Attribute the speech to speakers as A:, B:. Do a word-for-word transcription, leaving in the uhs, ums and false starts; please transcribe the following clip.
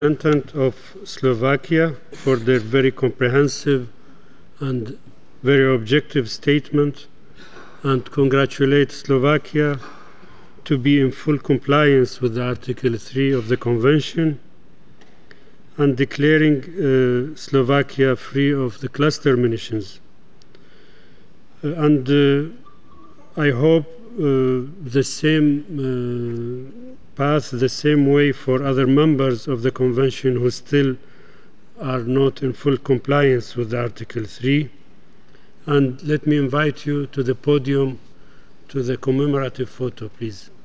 A: representative of Slovakia for their very comprehensive and very objective statement, and congratulate Slovakia to be in full compliance with Article three of the Convention and declaring uh, Slovakia free of the cluster munitions. Uh, and uh, I hope uh, the same uh, path, the same way for other members of the Convention who still are not in full compliance with Article three. And let me invite you to the podium to the commemorative photo, please.